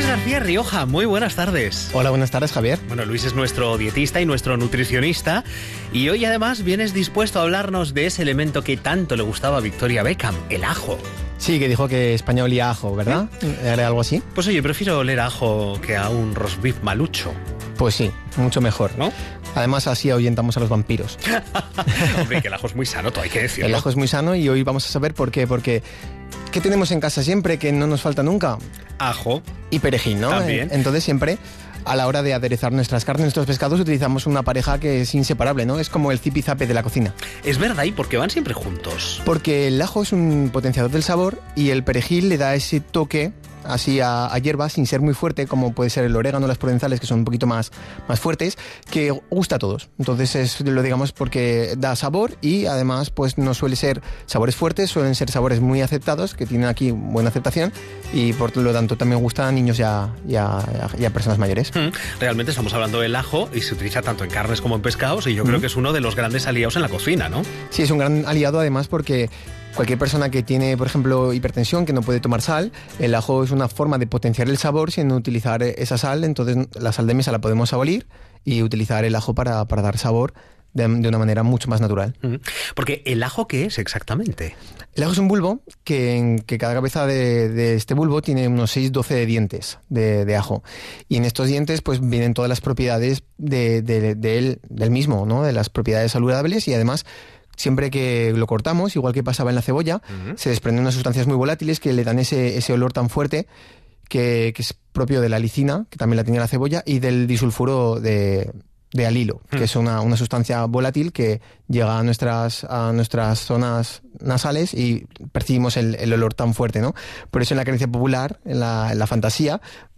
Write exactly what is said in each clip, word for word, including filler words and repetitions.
Luis García Rioja, muy buenas tardes. Hola, buenas tardes, Javier. Bueno, Luis es nuestro dietista y nuestro nutricionista y hoy además vienes dispuesto a hablarnos de ese elemento que tanto le gustaba a Victoria Beckham, el ajo. Sí, que dijo que España olía a ajo, ¿verdad? ¿Eh? ¿Era algo así? Pues oye, prefiero oler a ajo que a un roast beef malucho. Pues sí, mucho mejor, ¿no? Además, así ahuyentamos a los vampiros. Hombre, que el ajo es muy sano, todo hay que decirlo. El ajo es muy sano y hoy vamos a saber por qué. Porque, ¿qué tenemos en casa siempre que no nos falta nunca? Ajo. Y perejil, ¿no? También. Entonces, siempre, a la hora de aderezar nuestras carnes, nuestros pescados, utilizamos una pareja que es inseparable, ¿no? Es como el zipizape de la cocina. Es verdad, ¿y por qué van siempre juntos? Porque el ajo es un potenciador del sabor y el perejil le da ese toque así a, a hierba sin ser muy fuerte, como puede ser el orégano o las provenzales, que son un poquito más, más fuertes, que gusta a todos. Entonces es, lo digamos porque da sabor y además pues no suele ser sabores fuertes, suelen ser sabores muy aceptados, que tienen aquí buena aceptación y por lo tanto también gusta a niños y a, y a, y a personas mayores. Realmente estamos hablando del ajo y se utiliza tanto en carnes como en pescados y yo mm. creo que es uno de los grandes aliados en la cocina, ¿no? Sí, es un gran aliado además porque cualquier persona que tiene, por ejemplo, hipertensión, que no puede tomar sal, el ajo es una forma de potenciar el sabor sin utilizar esa sal. Entonces la sal de mesa la podemos abolir y utilizar el ajo para, para dar sabor de, de una manera mucho más natural. Porque ¿el ajo qué es exactamente? El ajo es un bulbo que, que cada cabeza de, de este bulbo tiene unos seis doce dientes de, de ajo. Y en estos dientes pues vienen todas las propiedades de, de, de él, del mismo, ¿no? De las propiedades saludables y además siempre que lo cortamos, igual que pasaba en la cebolla, uh-huh. se desprenden unas sustancias muy volátiles que le dan ese, ese olor tan fuerte que, que es propio de la alicina, que también la tenía la cebolla, y del disulfuro de, de alilo, uh-huh. que es una, una sustancia volátil que llega a nuestras, a nuestras zonas nasales y percibimos el, el olor tan fuerte, ¿no? Por eso en la creencia popular, en la, en la fantasía,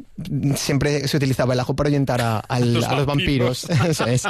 siempre se utilizaba el ajo para ahuyentar a, al, los, a los vampiros. Eso es.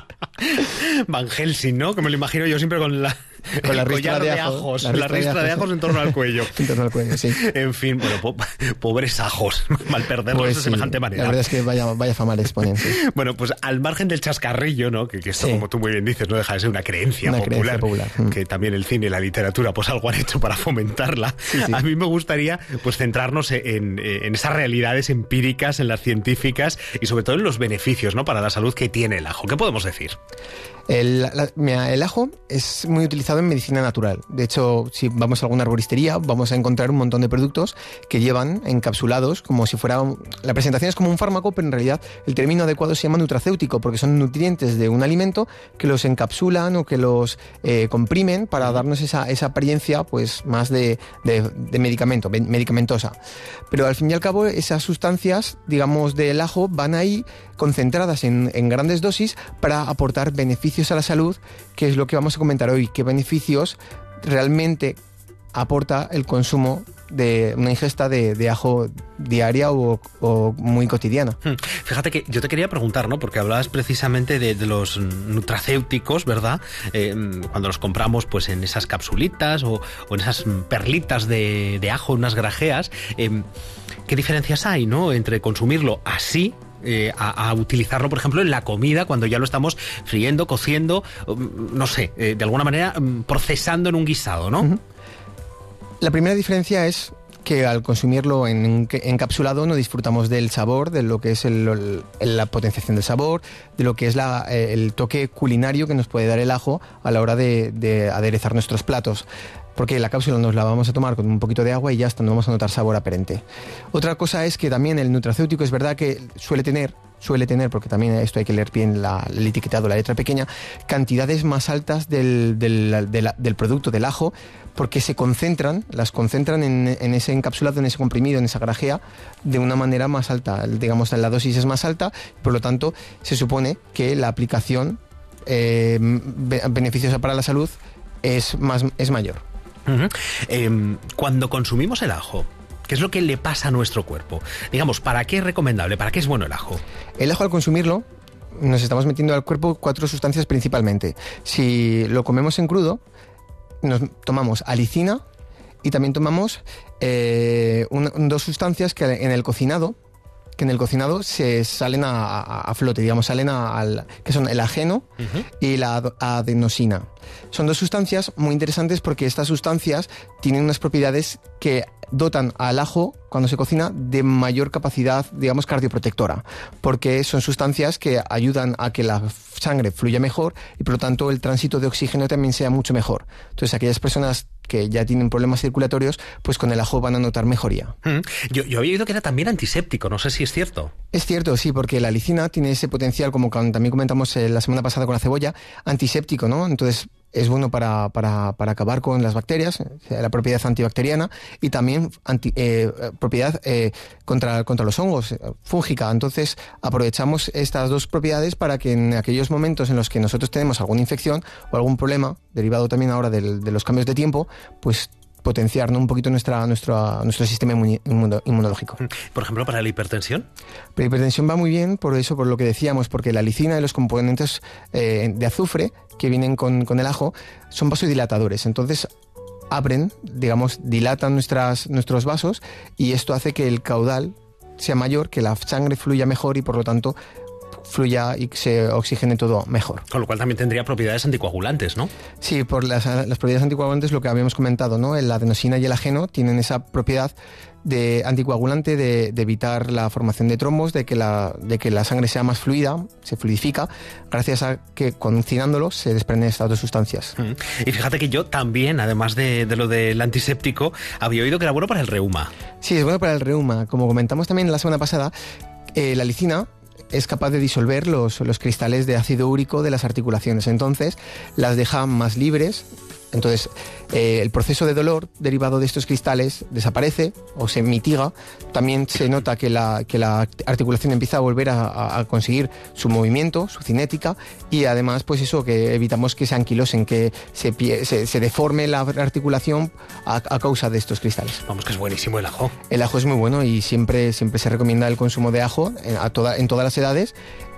Van Helsing, ¿no? Que me lo imagino yo siempre con la... Con la ristra de, de ajos, la ristra, la ristra de, ajos. de ajos en torno al cuello. En torno al cuello, sí. En fin, bueno, po pobres ajos, mal perderlos pues de sí, semejante manera. La verdad es que vaya, vaya fama les ponen, sí. Bueno, pues al margen del chascarrillo, ¿no? Que, que esto, sí. como tú muy bien dices, no deja de ser una creencia una popular. Creencia popular. Que también el cine y la literatura, pues algo han hecho para fomentarla. Sí, sí. A mí me gustaría, pues, centrarnos en, en esas realidades empíricas, en las científicas y sobre todo en los beneficios, ¿no? Para la salud que tiene el ajo. ¿Qué podemos decir? El, la, mira, el ajo es muy utilizado en medicina natural. De hecho, si vamos a alguna arboristería, vamos a encontrar un montón de productos que llevan encapsulados como si fuera... Un, la presentación es como un fármaco, pero en realidad el término adecuado se llama nutracéutico, porque son nutrientes de un alimento que los encapsulan o que los eh, comprimen para darnos esa, esa apariencia pues, más de, de, de medicamento, medicamentosa. Pero al fin y al cabo, esas sustancias, digamos, del ajo van ahí concentradas en, en grandes dosis para aportar beneficios a la salud, que es lo que vamos a comentar hoy. ¿Qué beneficios realmente aporta el consumo de una ingesta de, de ajo diaria o, o muy cotidiana? Fíjate que yo te quería preguntar, ¿no? Porque hablabas precisamente de, de los nutracéuticos, ¿verdad? Eh, cuando los compramos pues en esas capsulitas o, o en esas perlitas de, de ajo, unas grajeas. Eh, ¿Qué diferencias hay, ¿no? Entre consumirlo así, Eh, a, a utilizarlo, por ejemplo, en la comida, cuando ya lo estamos friendo, cociendo, no sé, eh, de alguna manera procesando en un guisado, ¿no? Uh-huh. La primera diferencia es que al consumirlo en encapsulado no disfrutamos del sabor, de lo que es el, el, la potenciación del sabor, de lo que es la, el toque culinario que nos puede dar el ajo a la hora de, de aderezar nuestros platos. Porque la cápsula nos la vamos a tomar con un poquito de agua y ya hasta no vamos a notar sabor aparente. Otra cosa es que también el nutracéutico es verdad que suele tener, suele tener, porque también esto hay que leer bien la, el etiquetado, la letra pequeña, cantidades más altas del, del, del, del producto, del ajo, porque se concentran, las concentran en, en ese encapsulado, en ese comprimido, en esa grajea, de una manera más alta. Digamos, la dosis es más alta, por lo tanto, se supone que la aplicación eh, beneficiosa para la salud es, más, es mayor. Uh-huh. eh, cuando consumimos el ajo, ¿qué es lo que le pasa a nuestro cuerpo? Digamos, ¿para qué es recomendable? ¿Para qué es bueno el ajo? El ajo, al consumirlo, nos estamos metiendo al cuerpo cuatro sustancias principalmente. Si lo comemos en crudo, nos tomamos alicina y también tomamos eh, un, dos sustancias que en el cocinado que en el cocinado se salen a, a, a flote, digamos, salen a, a, que son el ajeno uh-huh. y la adenosina. Son dos sustancias muy interesantes porque estas sustancias tienen unas propiedades que dotan al ajo, cuando se cocina, de mayor capacidad, digamos, cardioprotectora, porque son sustancias que ayudan a que la sangre fluya mejor y, por lo tanto, el tránsito de oxígeno también sea mucho mejor. Entonces, aquellas personas que ya tienen problemas circulatorios, pues con el ajo van a notar mejoría. Mm. Yo, yo había oído que era también antiséptico, no sé si es cierto. Es cierto, sí, porque la alicina tiene ese potencial, como también comentamos la semana pasada con la cebolla, antiséptico, ¿no? Entonces, es bueno para, para, para acabar con las bacterias, la propiedad antibacteriana, y también anti, eh, propiedad eh, contra, contra los hongos, fúngica. Entonces, aprovechamos estas dos propiedades para que en aquellos momentos en los que nosotros tenemos alguna infección o algún problema, derivado también ahora del, de los cambios de tiempo, pues potenciar, ¿no?, un poquito nuestra, nuestra, nuestro sistema inmuno, inmunológico. Por ejemplo, para la hipertensión. La hipertensión va muy bien por eso, por lo que decíamos, porque la alicina y los componentes eh, de azufre que vienen con, con el ajo son vasodilatadores. Entonces abren, digamos, dilatan nuestras, nuestros vasos, y esto hace que el caudal sea mayor, que la sangre fluya mejor y, por lo tanto, fluya y se oxigene todo mejor. Con lo cual también tendría propiedades anticoagulantes, ¿no? Sí, por las, las propiedades anticoagulantes, lo que habíamos comentado, ¿no? La adenosina y el ajeno tienen esa propiedad de anticoagulante, de, de evitar la formación de trombos, de que, la, de que la sangre sea más fluida, se fluidifica, gracias a que cocinándolo se desprenden estas dos sustancias. Mm. Y fíjate que yo también, además de, de lo del antiséptico, había oído que era bueno para el reuma. Sí, es bueno para el reuma. Como comentamos también la semana pasada, eh, la alicina es capaz de disolver los, los cristales de ácido úrico de las articulaciones, entonces las deja más libres. Entonces, eh, el proceso de dolor derivado de estos cristales desaparece o se mitiga. También se nota que la, que la articulación empieza a volver a, a conseguir su movimiento, su cinética, y además, pues eso, que evitamos que se anquilosen, que se, se, se deforme la articulación a, a causa de estos cristales. Vamos, que es buenísimo el ajo. El ajo es muy bueno y siempre, siempre se recomienda el consumo de ajo en, a toda, en todas las edades,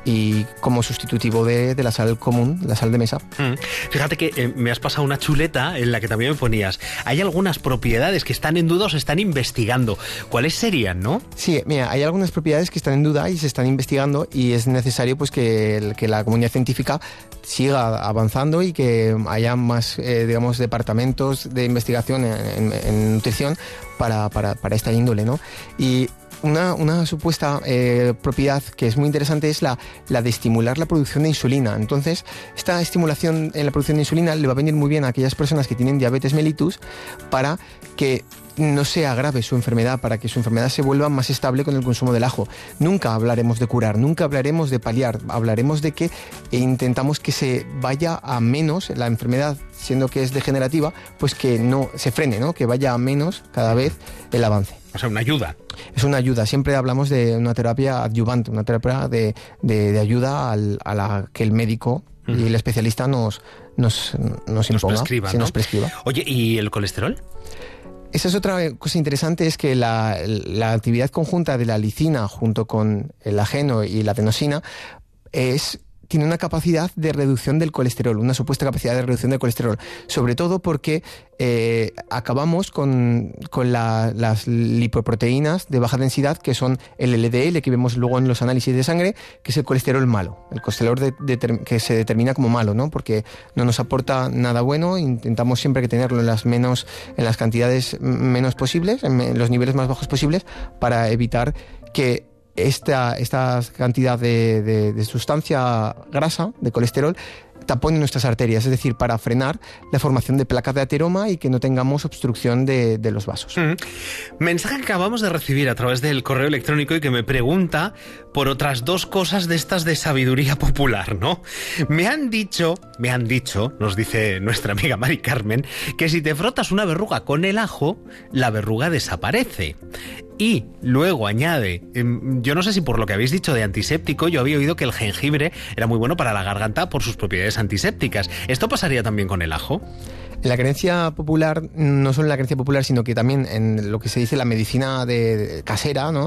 y como sustitutivo de, de la sal común, la sal de mesa. Mm. Fíjate que eh, me has pasado una chuleta en la que también me ponías, hay algunas propiedades que están en duda o se están investigando. ¿Cuáles serían, no? Sí, mira, hay algunas propiedades que están en duda y se están investigando, y es necesario, pues, que, el, que la comunidad científica siga avanzando y que haya más, eh, digamos, departamentos de investigación en, en, en nutrición para, para, para esta índole, ¿no? Y Una, una supuesta eh, propiedad que es muy interesante es la, la de estimular la producción de insulina. Entonces, esta estimulación en la producción de insulina le va a venir muy bien a aquellas personas que tienen diabetes mellitus, para que no se agrave su enfermedad, para que su enfermedad se vuelva más estable con el consumo del ajo. Nunca hablaremos de curar, nunca hablaremos de paliar, hablaremos de que intentamos que se vaya a menos la enfermedad, siendo que es degenerativa, pues que no se frene, ¿no? Que vaya a menos cada vez el avance. O sea, una ayuda. Es una ayuda. Siempre hablamos de una terapia adyuvante, una terapia de, de, de ayuda al, a la que el médico uh-huh. y el especialista nos, nos, nos imponga, nos prescriba, sí, ¿no? nos prescriba. Oye, ¿y el colesterol? Esa es otra cosa interesante, es que la, la actividad conjunta de la alicina junto con el ajeno y la adenosina es... tiene una capacidad de reducción del colesterol, una supuesta capacidad de reducción del colesterol, sobre todo porque eh, acabamos con, con la, las lipoproteínas de baja densidad, que son el L D L, que vemos luego en los análisis de sangre, que es el colesterol malo, el colesterol de, de, que se determina como malo, ¿no? Porque no nos aporta nada bueno, intentamos siempre que tenerlo en las, menos, en las cantidades menos posibles, en los niveles más bajos posibles, para evitar que Esta, esta cantidad de, de, de sustancia grasa, de colesterol, tapone nuestras arterias, es decir, para frenar la formación de placas de ateroma y que no tengamos obstrucción de, de los vasos. Mm. Mensaje que acabamos de recibir a través del correo electrónico y que me pregunta por otras dos cosas de estas de sabiduría popular, ¿no? Me han dicho, me han dicho, nos dice nuestra amiga Mari Carmen, que si te frotas una verruga con el ajo, la verruga desaparece. Y luego añade, yo no sé si por lo que habéis dicho de antiséptico, yo había oído que el jengibre era muy bueno para la garganta por sus propiedades antisépticas. ¿Esto pasaría también con el ajo? En la creencia popular, no solo en la creencia popular, sino que también en lo que se dice la medicina de, de casera, ¿no?